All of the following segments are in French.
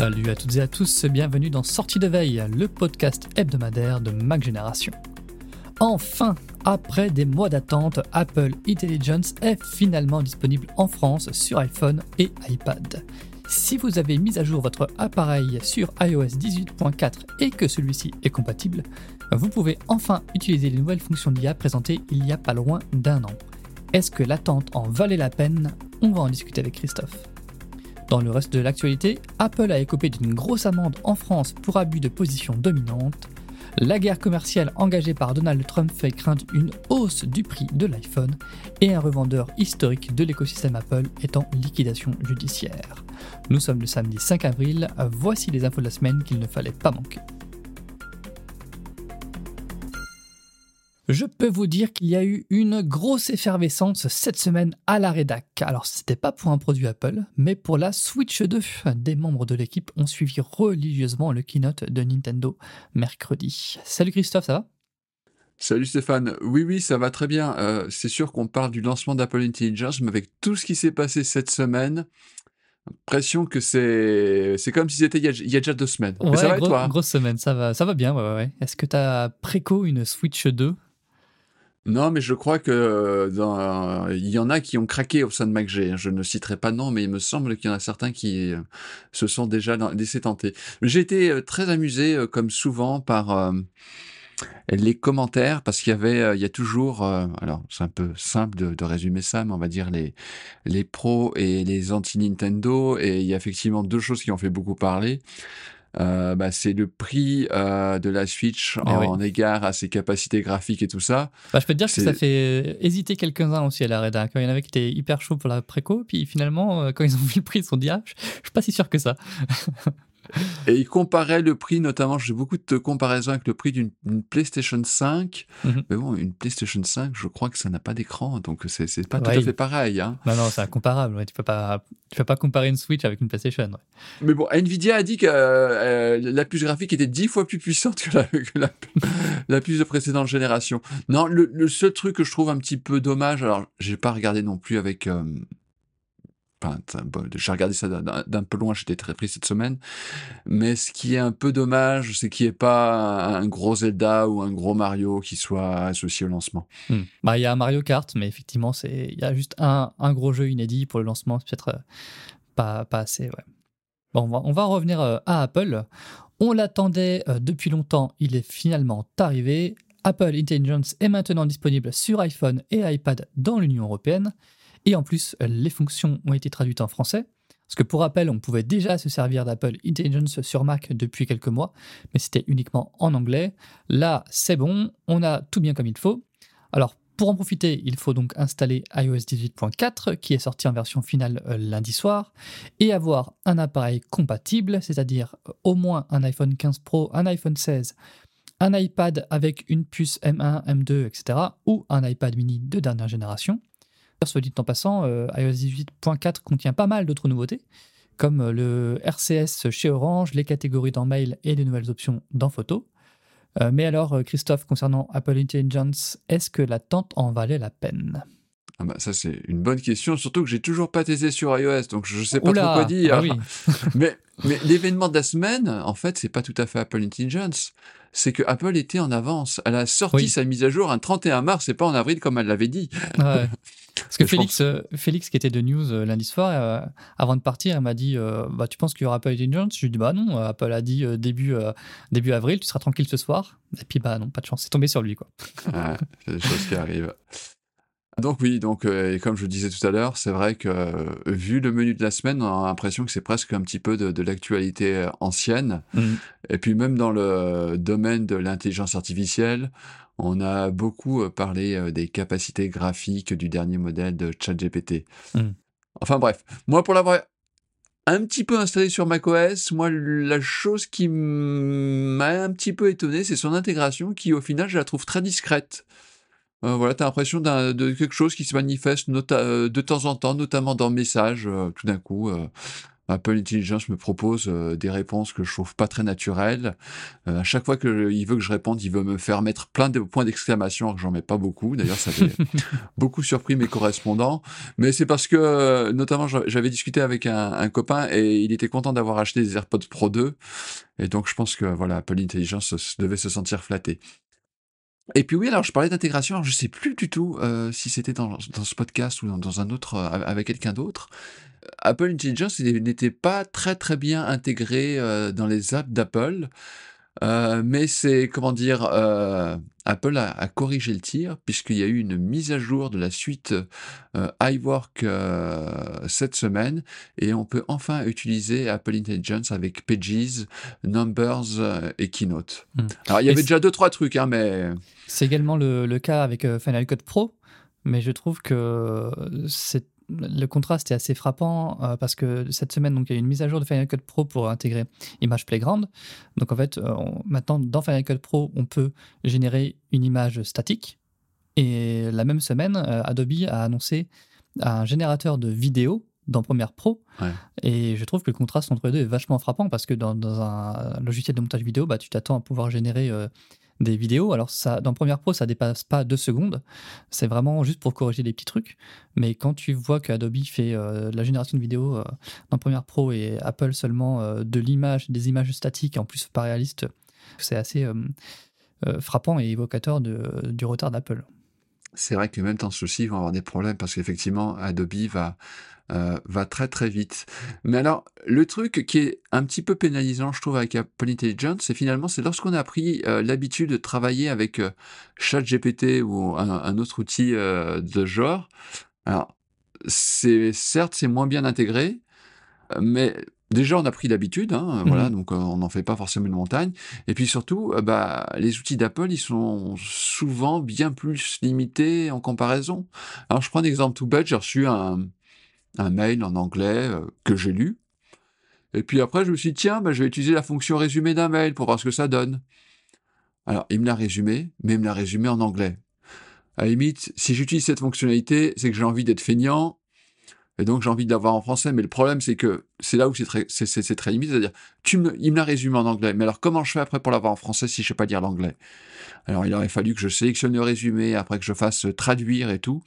Salut à toutes et à tous, bienvenue dans Sortie de Veille, le podcast hebdomadaire de Mac Génération. Enfin, après des mois d'attente, Apple Intelligence est finalement disponible en France sur iPhone et iPad. Si vous avez mis à jour votre appareil sur iOS 18.4 et que celui-ci est compatible, vous pouvez enfin utiliser les nouvelles fonctions d'IA présentées il y a pas loin d'un an. Est-ce que l'attente en valait la peine ? On va en discuter avec Christophe. Dans le reste de l'actualité, Apple a écopé d'une grosse amende en France pour abus de position dominante. La guerre commerciale engagée par Donald Trump fait craindre une hausse du prix de l'iPhone et un revendeur historique de l'écosystème Apple est en liquidation judiciaire. Nous sommes le samedi 5 avril, voici les infos de la semaine qu'il ne fallait pas manquer. Je peux vous dire qu'il y a eu une grosse effervescence cette semaine à la rédac. Alors c'était pas pour un produit Apple, mais pour la Switch 2. Des membres de l'équipe ont suivi religieusement le keynote de Nintendo mercredi. Salut Christophe, ça va ? Salut Stéphane, oui, ça va très bien. C'est sûr qu'on parle du lancement d'Apple Intelligence, mais avec tout ce qui s'est passé cette semaine, l'impression que c'est comme si c'était il y a déjà 2 semaines. Ouais, mais ça va et toi ? grosse semaine, ça va bien, ouais. Est-ce que t'as préco une Switch 2 ? Non, mais je crois que il y en a qui ont craqué au sein de MacG. Je ne citerai pas de nom, mais il me semble qu'il y en a certains qui se sont déjà laissés tenter. J'ai été très amusé, comme souvent, par les commentaires, parce il y a toujours, alors c'est un peu simple de résumer ça, mais on va dire les pros et les anti-Nintendo, et il y a effectivement 2 choses qui ont fait beaucoup parler. C'est le prix de la Switch en égard à ses capacités graphiques et tout ça. Je peux te dire que ça fait hésiter quelques-uns aussi à la rédac. Il y en avait qui étaient hyper chauds pour la préco, puis finalement, quand ils ont vu le prix, ils se sont dit « Ah, je suis pas si sûr que ça ». Et ils comparaient le prix, notamment, j'ai beaucoup de comparaisons avec le prix d'une PlayStation 5. Mais bon, une PlayStation 5, je crois que ça n'a pas d'écran, donc c'est pas tout à fait pareil. Hein. Non, c'est incomparable. Ouais. Tu peux pas comparer une Switch avec une PlayStation. Ouais. Mais bon, Nvidia a dit que la puce graphique était 10 fois plus puissante que la puce de précédente génération. Non, le seul truc que je trouve un petit peu dommage, alors j'ai pas regardé non plus avec... j'ai regardé ça d'un peu loin, j'étais très pris cette semaine. Mais ce qui est un peu dommage, c'est qu'il n'y ait pas un gros Zelda ou un gros Mario qui soit associé au lancement. Il y a un Mario Kart, mais effectivement, il y a juste un gros jeu inédit pour le lancement, c'est peut-être pas assez. Ouais. Bon, on va revenir à Apple. On l'attendait depuis longtemps, il est finalement arrivé. Apple Intelligence est maintenant disponible sur iPhone et iPad dans l'Union européenne. Et en plus, les fonctions ont été traduites en français. Parce que pour rappel, on pouvait déjà se servir d'Apple Intelligence sur Mac depuis quelques mois, mais c'était uniquement en anglais. Là, c'est bon, on a tout bien comme il faut. Alors, pour en profiter, il faut donc installer iOS 18.4, qui est sorti en version finale lundi soir, et avoir un appareil compatible, c'est-à-dire au moins un iPhone 15 Pro, un iPhone 16, un iPad avec une puce M1, M2, etc., ou un iPad mini de dernière génération. Soit dit en passant, iOS 18.4 contient pas mal d'autres nouveautés, comme le RCS chez Orange, les catégories dans Mail et les nouvelles options dans Photo. Mais alors, Christophe, concernant Apple Intelligence, est-ce que l'attente en valait la peine ? Ça, c'est une bonne question, surtout que j'ai toujours pas testé sur iOS, donc je sais pas trop quoi dire. Oui. mais l'événement de la semaine, en fait, c'est pas tout à fait Apple Intelligence. C'est que Apple était en avance. Elle a sorti sa mise à jour un 31 mars et pas en avril comme elle l'avait dit. Ouais. Parce que Félix, qui était de News lundi soir, avant de partir, elle m'a dit tu penses qu'il y aura Apple Intelligence ? Je lui ai dit non, Apple a dit début avril, tu seras tranquille ce soir. Et puis non, pas de chance, c'est tombé sur lui, quoi. C'est des choses qui arrivent. Donc oui, et comme je le disais tout à l'heure, c'est vrai que vu le menu de la semaine, on a l'impression que c'est presque un petit peu de l'actualité ancienne. Et puis même dans le domaine de l'intelligence artificielle, on a beaucoup parlé des capacités graphiques du dernier modèle de ChatGPT. Enfin bref, moi pour l'avoir un petit peu installé sur macOS, moi la chose qui m'a un petit peu étonné, c'est son intégration qui au final je la trouve très discrète. T'as l'impression de quelque chose qui se manifeste de temps en temps, notamment dans Messages, tout d'un coup. Apple Intelligence me propose des réponses que je trouve pas très naturelles. À chaque fois qu'il veut que je réponde, il veut me faire mettre plein de points d'exclamation, alors que j'en mets pas beaucoup. D'ailleurs, ça avait beaucoup surpris mes correspondants. Mais c'est parce que, notamment, j'avais discuté avec un copain et il était content d'avoir acheté des AirPods Pro 2. Et donc, je pense que voilà, Apple Intelligence devait se sentir flatté. Et puis oui, alors je parlais d'intégration, alors je sais plus du tout si c'était dans ce podcast ou dans un autre avec quelqu'un d'autre. Apple Intelligence n'était pas très très bien intégré dans les apps d'Apple, mais c'est comment dire, Apple a corrigé le tir puisqu'il y a eu une mise à jour de la suite iWork cette semaine et on peut enfin utiliser Apple Intelligence avec Pages, Numbers et Keynote. Alors il y avait déjà 2-3 trucs, hein, mais... C'est également le cas avec Final Cut Pro, mais je trouve que le contraste est assez frappant parce que cette semaine, donc, il y a eu une mise à jour de Final Cut Pro pour intégrer Image Playground. Donc en fait, maintenant, dans Final Cut Pro, on peut générer une image statique. Et la même semaine, Adobe a annoncé un générateur de vidéo dans Premiere Pro. Ouais. Et je trouve que le contraste entre les deux est vachement frappant parce que dans un logiciel de montage vidéo, tu t'attends à pouvoir générer des vidéos. Alors dans Premiere Pro, ça dépasse pas 2 secondes. C'est vraiment juste pour corriger des petits trucs. Mais quand tu vois qu'Adobe fait la génération de vidéos dans Premiere Pro et Apple seulement des images statiques, en plus pas réalistes, c'est assez frappant et évocateur du retard d'Apple. C'est vrai que même dans ceux-ci, ils vont avoir des problèmes parce qu'effectivement, Adobe va très très vite. Mais alors, le truc qui est un petit peu pénalisant, je trouve, avec Apple Intelligence, c'est lorsqu'on a pris l'habitude de travailler avec ChatGPT ou un autre outil de genre. Alors, certes, c'est moins bien intégré, mais déjà, on a pris l'habitude, hein, voilà, donc on n'en fait pas forcément une montagne. Et puis surtout, les outils d'Apple, ils sont souvent bien plus limités en comparaison. Alors, je prends un exemple tout bête, j'ai reçu un mail en anglais que j'ai lu. Et puis après, je me suis dit, tiens, je vais utiliser la fonction résumé d'un mail pour voir ce que ça donne. Alors, il me l'a résumé, mais il me l'a résumé en anglais. À la limite, si j'utilise cette fonctionnalité, c'est que j'ai envie d'être feignant, et donc j'ai envie de l'avoir en français. Mais le problème, c'est que c'est là où c'est très limite, c'est-à-dire, il me l'a résumé en anglais, mais alors comment je fais après pour l'avoir en français si je sais pas lire l'anglais? Alors, il aurait fallu que je sélectionne le résumé, après que je fasse traduire et tout.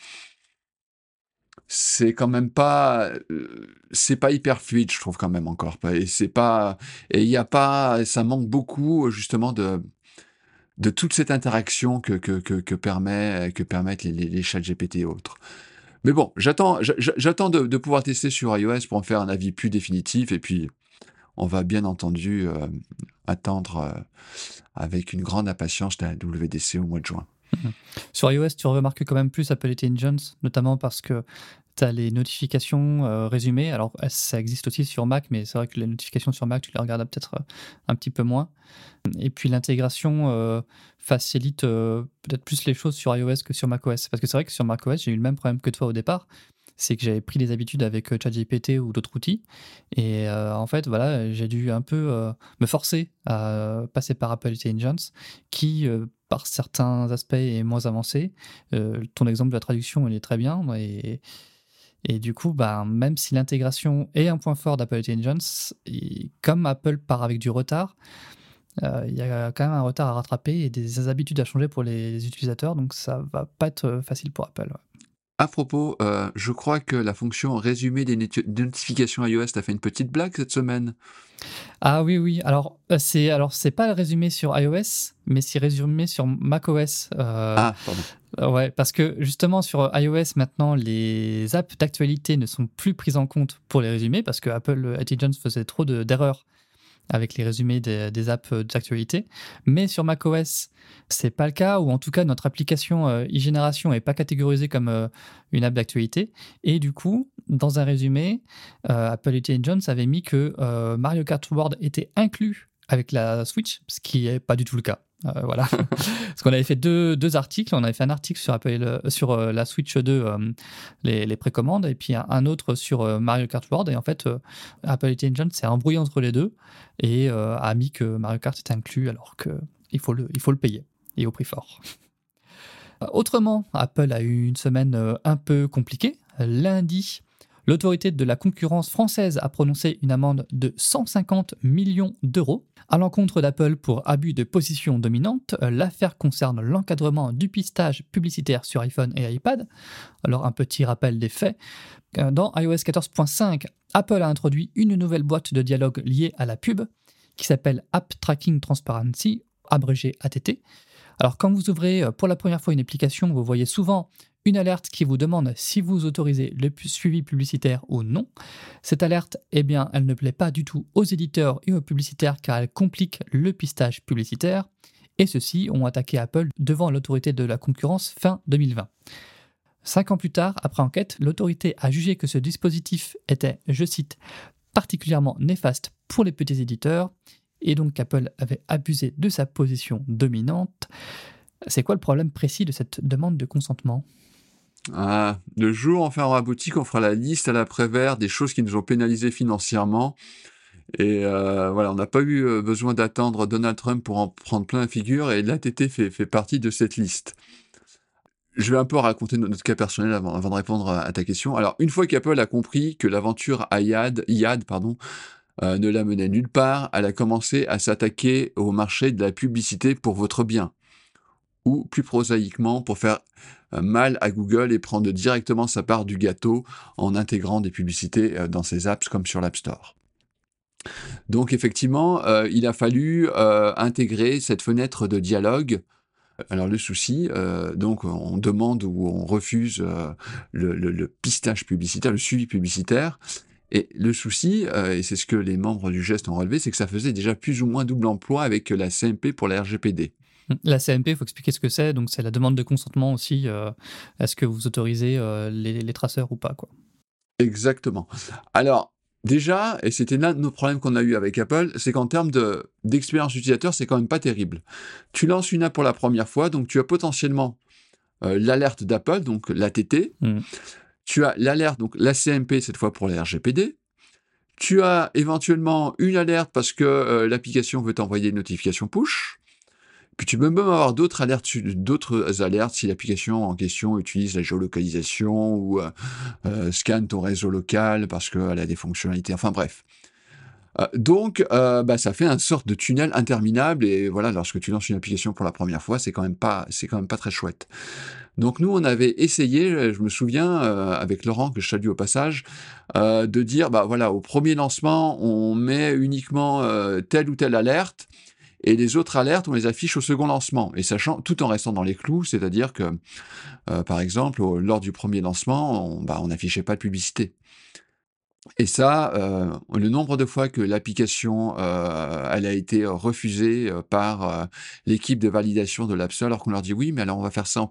C'est quand même pas c'est pas hyper fluide, je trouve, quand même, encore, et c'est pas, et il y a pas, ça manque beaucoup justement de toute cette interaction que permettent les ChatGPT et autres. Mais bon, j'attends de pouvoir tester sur iOS pour en faire un avis plus définitif, et puis on va bien entendu attendre avec une grande impatience la WWDC au mois de juin. Sur iOS, tu remarques quand même plus Apple Intelligence, notamment parce que tu as les notifications résumées. Alors, ça existe aussi sur Mac, mais c'est vrai que les notifications sur Mac, tu les regardes peut-être un petit peu moins. Et puis, l'intégration facilite peut-être plus les choses sur iOS que sur macOS. Parce que c'est vrai que sur macOS, j'ai eu le même problème que toi au départ. C'est que j'avais pris des habitudes avec ChatGPT ou d'autres outils. Et en fait, voilà, j'ai dû un peu me forcer à passer par Apple Intelligence, qui, par certains aspects, est moins avancé. Ton exemple de la traduction, il est très bien. Et du coup, même si l'intégration est un point fort d'Apple Intelligence, comme Apple part avec du retard, il y a quand même un retard à rattraper et des habitudes à changer pour les utilisateurs. Donc, ça va pas être facile pour Apple. Ouais. À propos, je crois que la fonction résumé des notifications iOS t'a fait une petite blague cette semaine. Ah oui. Alors, c'est pas le résumé sur iOS, mais c'est résumé sur macOS. Pardon. Ouais, parce que justement sur iOS maintenant, les apps d'actualité ne sont plus prises en compte pour les résumés parce que Apple Intelligence faisait trop d'erreurs avec les résumés des apps d'actualité. Mais sur macOS, c'est pas le cas, ou en tout cas notre application e-génération est pas catégorisée comme une app d'actualité. Et du coup, dans un résumé, Apple Intelligence avait mis que Mario Kart World était inclus avec la Switch, ce qui est pas du tout le cas. Voilà. Parce qu'on avait fait deux articles. On avait fait un article sur la Switch 2, les précommandes, et puis un autre sur Mario Kart World. Et en fait, Apple Intelligence s'est embrouillé entre les deux et a mis que Mario Kart est inclus alors qu'il faut le payer, et au prix fort. Autrement, Apple a eu une semaine un peu compliquée. Lundi, L'autorité de la concurrence française a prononcé une amende de 150 millions d'euros à l'encontre d'Apple pour abus de position dominante. L'affaire concerne l'encadrement du pistage publicitaire sur iPhone et iPad. Alors un petit rappel des faits. Dans iOS 14.5, Apple a introduit une nouvelle boîte de dialogue liée à la pub qui s'appelle App Tracking Transparency, abrégé ATT. Alors quand vous ouvrez pour la première fois une application, vous voyez souvent une alerte qui vous demande si vous autorisez le suivi publicitaire ou non. Cette alerte, eh bien, elle ne plaît pas du tout aux éditeurs et aux publicitaires car elle complique le pistage publicitaire. Et ceux-ci ont attaqué Apple devant l'autorité de la concurrence fin 2020. 5 ans plus tard, après enquête, l'autorité a jugé que ce dispositif était, je cite, particulièrement néfaste pour les petits éditeurs et donc Apple avait abusé de sa position dominante. C'est quoi le problème précis de cette demande de consentement ? Le jour où on fera la boutique, on fera la liste à l'après-vert des choses qui nous ont pénalisés financièrement. Et voilà, on n'a pas eu besoin d'attendre Donald Trump pour en prendre plein la figure, et l'ATT fait partie de cette liste. Je vais un peu raconter notre cas personnel avant de répondre à ta question. Alors, une fois qu'Apple a compris que l'aventure IAD ne la menait nulle part, elle a commencé à s'attaquer au marché de la publicité pour votre bien. Ou plus prosaïquement, pour faire mal à Google et prendre directement sa part du gâteau en intégrant des publicités dans ses apps comme sur l'App Store. Donc effectivement, il a fallu intégrer cette fenêtre de dialogue. Alors le souci, donc on demande ou on refuse le pistage publicitaire, le suivi publicitaire. Et le souci, et c'est ce que les membres du geste ont relevé, c'est que ça faisait déjà plus ou moins double emploi avec la CMP pour la RGPD. La CMP, il faut expliquer ce que c'est. Donc, c'est la demande de consentement aussi. Est-ce que vous autorisez les traceurs ou pas, quoi. Exactement. Alors, déjà, et c'était l'un de nos problèmes qu'on a eu avec Apple, c'est qu'en termes d'expérience utilisateur, c'est quand même pas terrible. Tu lances une app pour la première fois, donc tu as potentiellement l'alerte d'Apple, donc l'ATT. Tu as l'alerte, donc la CMP, cette fois pour la RGPD. Tu as éventuellement une alerte parce que l'application veut t'envoyer une notification push. Puis tu peux même avoir d'autres alertes si l'application en question utilise la géolocalisation ou scanne ton réseau local parce qu'elle a des fonctionnalités, enfin bref. Donc, ça fait une sorte de tunnel interminable et voilà, lorsque tu lances une application pour la première fois, c'est quand même pas très chouette. Donc nous, on avait essayé, je me souviens, avec Laurent, que je salue au passage, de dire, voilà, au premier lancement, on met uniquement telle ou telle alerte, et les autres alertes, on les affiche au second lancement, et sachant, tout en restant dans les clous, c'est-à-dire que, par exemple, lors du premier lancement, on n'affichait pas de publicité. Et ça, le nombre de fois que l'application elle a été refusée par l'équipe de validation de l'App Store, alors qu'on leur dit oui, mais alors on va faire ça en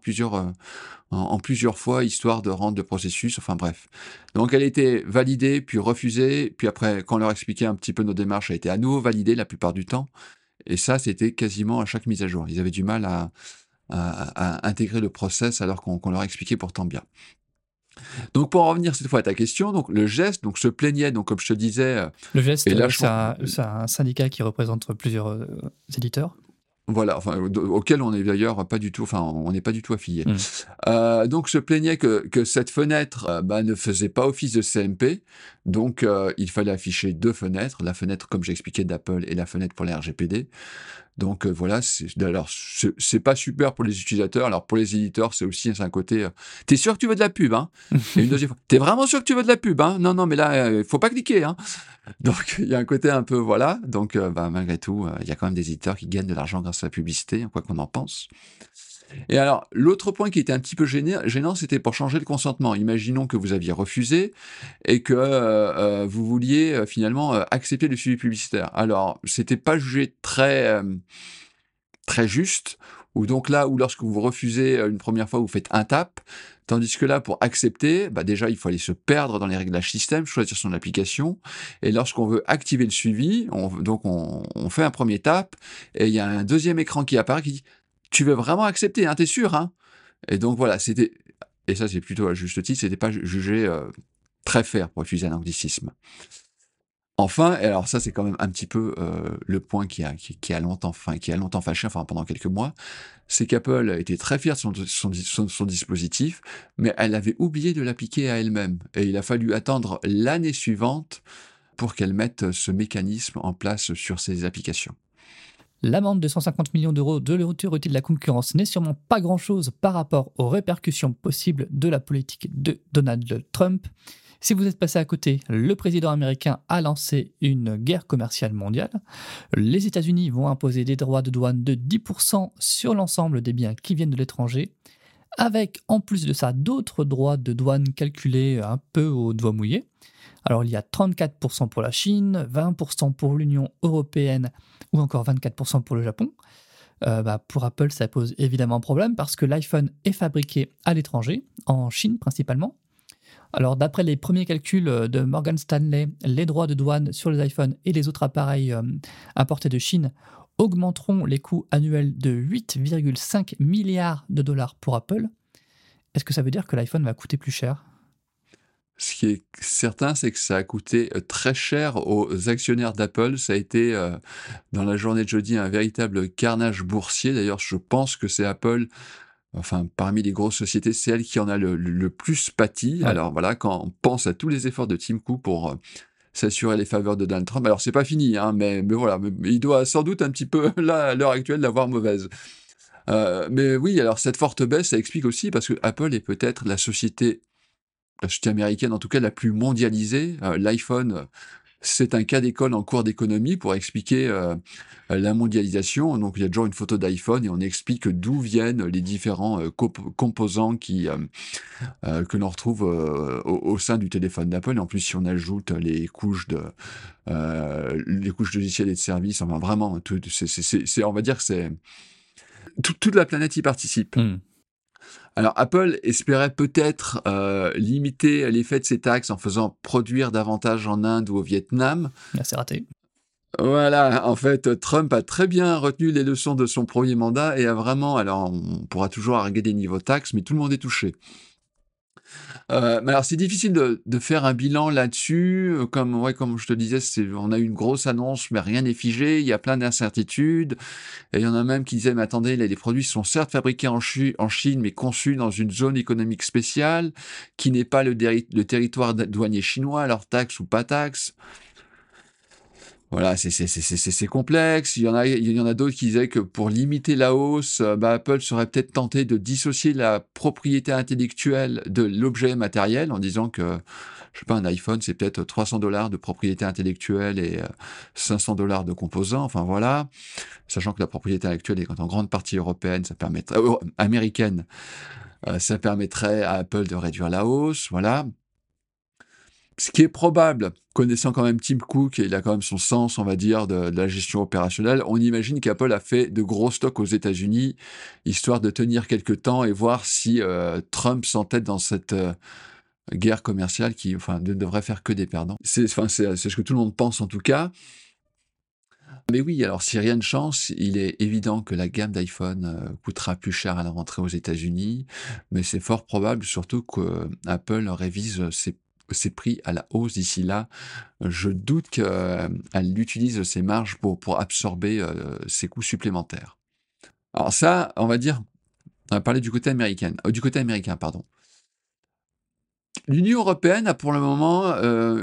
plusieurs fois, histoire de rendre le processus, enfin bref. Donc elle a été validée, puis refusée, puis après, quand on leur expliquait un petit peu nos démarches, elle a été à nouveau validée la plupart du temps. Et ça, c'était quasiment à chaque mise à jour. Ils avaient du mal à intégrer le process alors qu'on leur expliquait pourtant bien. Donc pour en revenir cette fois à ta question, donc le geste se plaignait, donc comme je te disais... Le geste, c'est un syndicat qui représente plusieurs éditeurs. Voilà, enfin, auquel on est d'ailleurs pas du tout, enfin, on n'est pas du tout affilié. Donc, se plaignait que cette fenêtre ne faisait pas office de CMP, donc il fallait afficher deux fenêtres, la fenêtre, comme j'expliquais, d'Apple et la fenêtre pour la RGPD. Donc voilà, c'est pas super pour les utilisateurs. Alors pour les éditeurs, c'est aussi un côté. T'es sûr que tu veux de la pub, hein? Et une deuxième fois, t'es vraiment sûr que tu veux de la pub, hein? Non, mais là, il faut pas cliquer, hein? Donc il y a un côté un peu voilà. Donc malgré tout, il y a quand même des éditeurs qui gagnent de l'argent grâce à la publicité, quoi qu'on en pense. Et alors, l'autre point qui était un petit peu gênant, c'était pour changer le consentement. Imaginons que vous aviez refusé et que vous vouliez finalement accepter le suivi publicitaire. Alors, c'était pas jugé très juste, ou donc là où lorsque vous refusez une première fois, vous faites un tap, tandis que là, pour accepter, déjà, il faut aller se perdre dans les réglages système, choisir son application, et lorsqu'on veut activer le suivi, on fait un premier tap, et il y a un deuxième écran qui apparaît qui dit tu veux vraiment accepter, hein, t'es sûr, hein? Et donc voilà, et ça c'est plutôt à juste titre, c'était pas jugé très fair pour utiliser un anglicisme. Enfin, et alors ça c'est quand même un petit peu le point qui a longtemps fâché, enfin pendant quelques mois, c'est qu'Apple était très fière de son dispositif, mais elle avait oublié de l'appliquer à elle-même. Et il a fallu attendre l'année suivante pour qu'elle mette ce mécanisme en place sur ses applications. L'amende de 150 millions d'euros de l'autorité de la concurrence n'est sûrement pas grand-chose par rapport aux répercussions possibles de la politique de Donald Trump. Si vous êtes passé à côté, le président américain a lancé une guerre commerciale mondiale. Les États-Unis vont imposer des droits de douane de 10% sur l'ensemble des biens qui viennent de l'étranger, avec en plus de ça d'autres droits de douane calculés un peu au doigt mouillé. Alors il y a 34% pour la Chine, 20% pour l'Union européenne ou encore 24% pour le Japon. Pour Apple, ça pose évidemment problème parce que l'iPhone est fabriqué à l'étranger, en Chine principalement. Alors d'après les premiers calculs de Morgan Stanley, les droits de douane sur les iPhones et les autres appareils importés de Chine augmenteront les coûts annuels de 8,5 milliards de dollars pour Apple. Est-ce que ça veut dire que l'iPhone va coûter plus cher ? Ce qui est certain, c'est que ça a coûté très cher aux actionnaires d'Apple. Ça a été, dans la journée de jeudi, un véritable carnage boursier. D'ailleurs, je pense que c'est Apple, enfin, parmi les grosses sociétés, c'est elle qui en a le plus pâti. Ouais. Alors voilà, quand on pense à tous les efforts de Tim Cook pour s'assurer les faveurs de Donald Trump, alors c'est pas fini, hein, mais voilà, mais il doit sans doute un petit peu, là, à l'heure actuelle, l'avoir mauvaise. Mais oui, alors cette forte baisse, ça explique aussi parce que Apple est peut-être la société américaine, en tout cas la plus mondialisée. L'iPhone, c'est un cas d'école en cours d'économie pour expliquer la mondialisation. Donc il y a toujours une photo d'iPhone et on explique d'où viennent les différents composants que l'on retrouve au sein du téléphone d'Apple. Et en plus, si on ajoute les couches logicielles et de services, enfin vraiment, on va dire que c'est toute la planète y participe. Alors Apple espérait peut-être limiter l'effet de ces taxes en faisant produire davantage en Inde ou au Vietnam. C'est raté. Voilà, en fait, Trump a très bien retenu les leçons de son premier mandat et a vraiment, alors on pourra toujours arguer des niveaux taxes, mais tout le monde est touché. Mais alors c'est difficile de faire un bilan là-dessus. Comme je te disais, on a eu une grosse annonce, mais rien n'est figé. Il y a plein d'incertitudes. Et il y en a même qui disaient, mais attendez, les produits sont certes fabriqués en Chine, mais conçus dans une zone économique spéciale, qui n'est pas le territoire douanier chinois, alors taxe ou pas taxe. Voilà, c'est complexe. Il y en a d'autres qui disaient que pour limiter la hausse, Apple serait peut-être tenté de dissocier la propriété intellectuelle de l'objet matériel en disant que, je sais pas, un iPhone, c'est peut-être $300 de propriété intellectuelle et $500 de composants. Enfin voilà, sachant que la propriété intellectuelle est en grande partie européenne, américaine, ça permettrait à Apple de réduire la hausse. Voilà. Ce qui est probable, connaissant quand même Tim Cook, et il a quand même son sens, on va dire, de la gestion opérationnelle, on imagine qu'Apple a fait de gros stocks aux États-Unis, histoire de tenir quelques temps et voir si Trump s'entête dans cette guerre commerciale qui ne devrait faire que des perdants. C'est ce que tout le monde pense en tout cas. Mais oui, alors si rien ne change, il est évident que la gamme d'iPhone coûtera plus cher à la rentrée aux États-Unis, mais c'est fort probable surtout qu'Apple révise ses prix à la hausse d'ici là. Je doute qu'elle utilise ses marges pour absorber ces coûts supplémentaires. Alors ça, on va parler du côté américain, pardon. L'Union européenne a pour le moment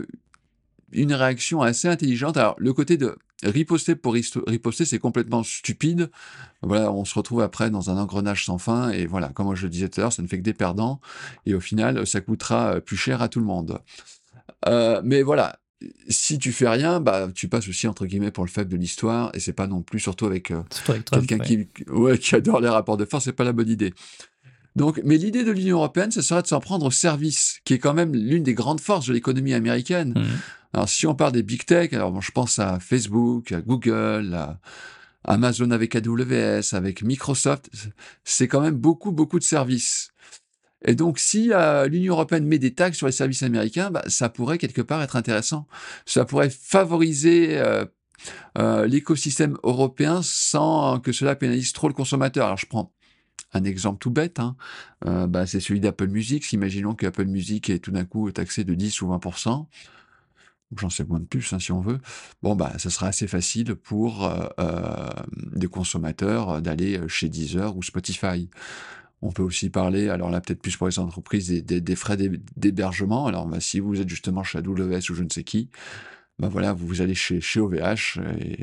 une réaction assez intelligente. Alors, le côté de riposter pour riposter, c'est complètement stupide. Voilà, on se retrouve après dans un engrenage sans fin, et voilà, comme je le disais tout à l'heure, ça ne fait que des perdants, et au final, ça coûtera plus cher à tout le monde. Mais voilà, si tu fais rien, tu passes aussi, entre guillemets, pour le faible de l'histoire, et c'est pas non plus, surtout avec quelqu'un qui adore les rapports de force, c'est pas la bonne idée. Donc, mais l'idée de l'Union européenne, ce serait de s'en prendre au service, qui est quand même l'une des grandes forces de l'économie américaine. Alors, si on parle des big tech, alors je pense à Facebook, à Google, à Amazon avec AWS, avec Microsoft, c'est quand même beaucoup, beaucoup de services. Et donc, si l'Union européenne met des taxes sur les services américains, ça pourrait quelque part être intéressant. Ça pourrait favoriser l'écosystème européen sans que cela pénalise trop le consommateur. Alors, je prends un exemple tout bête, c'est celui d'Apple Music. Imaginons qu'Apple Music est tout d'un coup taxé de 10 ou 20%. j'en sais moins de plus, si on veut, bon, bah, ça sera assez facile pour des consommateurs d'aller chez Deezer ou Spotify. On peut aussi parler, alors là, peut-être plus pour les entreprises, des frais d'hébergement. Alors, bah, si vous êtes justement chez AWS ou je ne sais qui, bah voilà, vous allez chez OVH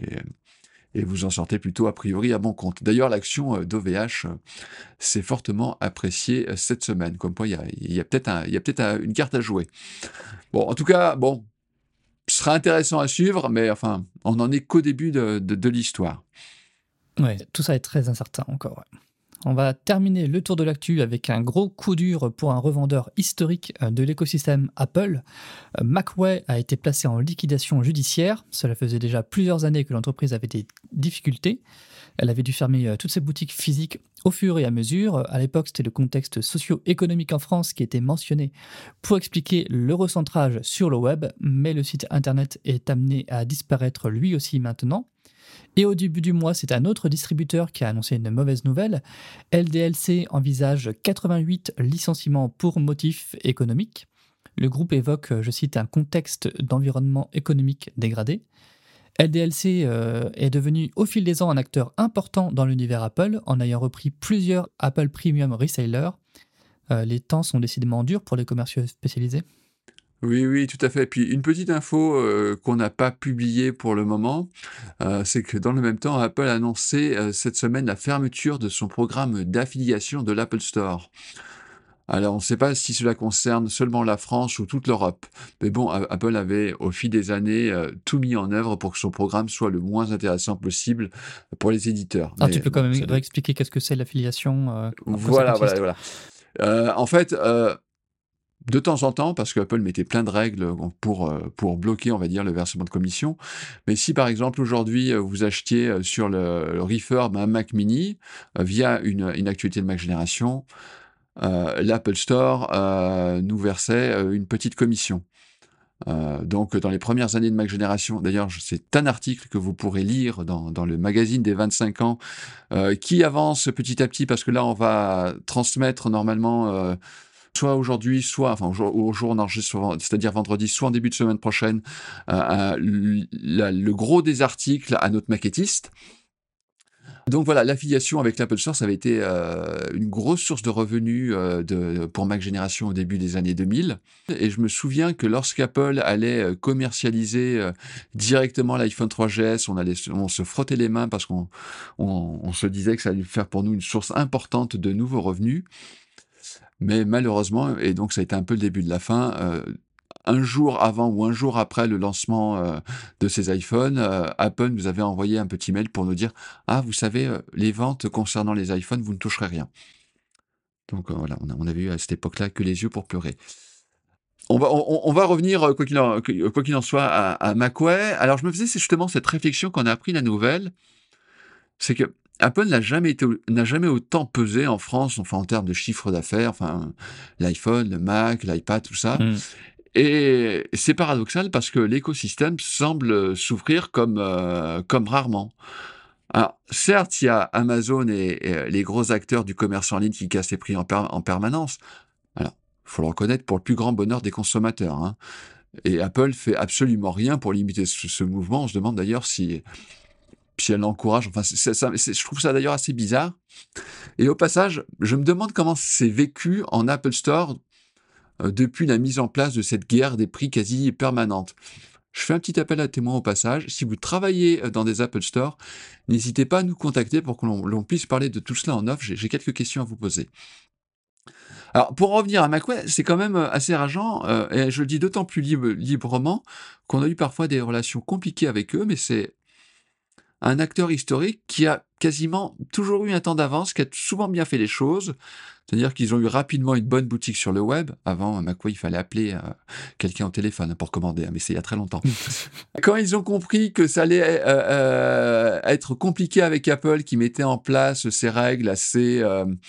et vous en sortez plutôt a priori à bon compte. D'ailleurs, l'action d'OVH s'est fortement appréciée cette semaine. Comme quoi, il y a peut-être une carte à jouer. Bon, en tout cas, bon, ce sera intéressant à suivre, mais enfin, on n'en est qu'au début de l'histoire. Ouais, tout ça est très incertain encore. Ouais. On va terminer le tour de l'actu avec un gros coup dur pour un revendeur historique de l'écosystème Apple. Macway a été placé en liquidation judiciaire. Cela faisait déjà plusieurs années que l'entreprise avait des difficultés. Elle avait dû fermer toutes ses boutiques physiques au fur et à mesure. À l'époque, c'était le contexte socio-économique en France qui était mentionné pour expliquer le recentrage sur le web, mais le site internet est amené à disparaître lui aussi maintenant. Et au début du mois, c'est un autre distributeur qui a annoncé une mauvaise nouvelle. LDLC envisage 88 licenciements pour motifs économiques. Le groupe évoque, je cite, un contexte d'environnement économique dégradé. LDLC est devenu au fil des ans un acteur important dans l'univers Apple en ayant repris plusieurs Apple Premium Resellers. Les temps sont décidément durs pour les commerciaux spécialisés. Oui, tout à fait. Puis une petite info qu'on n'a pas publiée pour le moment, c'est que dans le même temps, Apple a annoncé cette semaine la fermeture de son programme d'affiliation de l'Apple Store. Alors, on ne sait pas si cela concerne seulement la France ou toute l'Europe. Mais bon, Apple avait, au fil des années, tout mis en œuvre pour que son programme soit le moins intéressant possible pour les éditeurs. Alors, tu peux quand même réexpliquer qu'est-ce que c'est l'affiliation Voilà. En fait, de temps en temps, parce que Apple mettait plein de règles pour bloquer, on va dire, le versement de commission. Mais si, par exemple, aujourd'hui, vous achetiez sur le refurb un Mac mini via une actualité de Mac Génération, l'Apple Store nous versait une petite commission. Donc, dans les premières années de Mac Génération, d'ailleurs, c'est un article que vous pourrez lire dans le magazine des 25 ans, qui avance petit à petit, parce que là, on va transmettre normalement, soit aujourd'hui, soit, enfin, au jour où on enregistre, c'est-à-dire vendredi, soit en début de semaine prochaine, le gros des articles à notre maquettiste. Donc voilà, l'affiliation avec l'Apple Store, ça avait été une grosse source de revenus pour Mac Génération au début des années 2000. Et je me souviens que lorsqu'Apple allait commercialiser directement l'iPhone 3GS, on se frottait les mains parce qu'on se disait que ça allait faire pour nous une source importante de nouveaux revenus. Mais malheureusement, et donc ça a été un peu le début de la fin, un jour avant ou un jour après le lancement de ces iPhones, Apple nous avait envoyé un petit mail pour nous dire « Ah, vous savez, les ventes concernant les iPhones, vous ne toucherez rien. » Donc voilà, on avait eu à cette époque-là que les yeux pour pleurer. On va revenir, quoi qu'il en soit, à Macway. Alors je me faisais justement cette réflexion quand on a appris la nouvelle, c'est que Apple n'a jamais autant pesé en France, enfin en termes de chiffre d'affaires, enfin l'iPhone, le Mac, l'iPad, tout ça. Et c'est paradoxal parce que l'écosystème semble souffrir comme rarement. Alors, certes, il y a Amazon et les gros acteurs du commerce en ligne qui cassent les prix en permanence. Alors, il faut le reconnaître, pour le plus grand bonheur des consommateurs, hein. Et Apple fait absolument rien pour limiter ce mouvement. On se demande d'ailleurs si elle l'encourage. Enfin, je trouve ça d'ailleurs assez bizarre. Et au passage, je me demande comment c'est vécu en Apple Store depuis la mise en place de cette guerre des prix quasi permanente. Je fais un petit appel à témoins au passage. Si vous travaillez dans des Apple Store, n'hésitez pas à nous contacter pour que l'on puisse parler de tout cela en off. J'ai quelques questions à vous poser. Alors, pour revenir à Macway, c'est quand même assez rageant, et je le dis d'autant plus librement qu'on a eu parfois des relations compliquées avec eux, mais c'est un acteur historique qui a quasiment toujours eu un temps d'avance, qui a souvent bien fait les choses. C'est-à-dire qu'ils ont eu rapidement une bonne boutique sur le web. Avant, Macway, il fallait appeler quelqu'un au téléphone pour commander, mais c'est il y a très longtemps. Quand ils ont compris que ça allait être compliqué avec Apple, qui mettait en place ces règles assez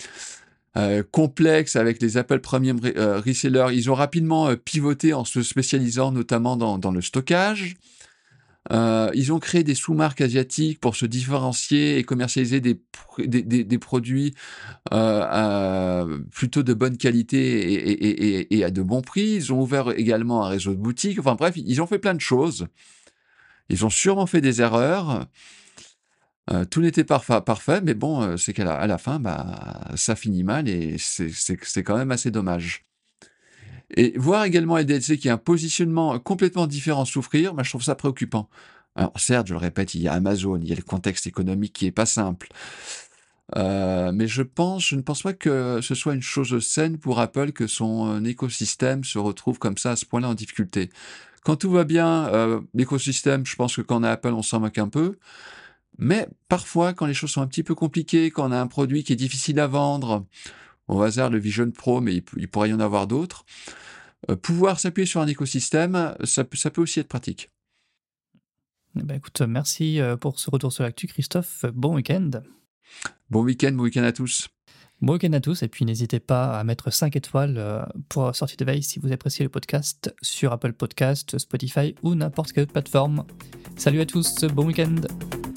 complexes avec les Apple Premium Resellers, ils ont rapidement pivoté en se spécialisant notamment dans le stockage. Ils ont créé des sous-marques asiatiques pour se différencier et commercialiser des produits plutôt de bonne qualité et à de bons prix. Ils ont ouvert également un réseau de boutiques. Enfin bref, ils ont fait plein de choses. Ils ont sûrement fait des erreurs. Tout n'était parfait, mais bon, c'est qu'à la fin, ça finit mal et c'est quand même assez dommage. Et voir également LDLC qui a un positionnement complètement différent souffrir, je trouve ça préoccupant. Alors certes, je le répète, il y a Amazon, il y a le contexte économique qui est pas simple. Mais je ne pense pas que ce soit une chose saine pour Apple que son écosystème se retrouve comme ça à ce point-là en difficulté. Quand tout va bien, l'écosystème, je pense que quand on a Apple, on s'en moque un peu. Mais parfois, quand les choses sont un petit peu compliquées, quand on a un produit qui est difficile à vendre, au hasard le Vision Pro, mais il pourrait y en avoir d'autres, pouvoir s'appuyer sur un écosystème, ça peut aussi être pratique. Écoute, merci pour ce retour sur l'actu, Christophe. Bon week-end. Bon week-end à tous. Bon week-end à tous, et puis n'hésitez pas à mettre 5 étoiles pour Sortie de Veille si vous appréciez le podcast sur Apple Podcast, Spotify ou n'importe quelle autre plateforme. Salut à tous, bon week-end.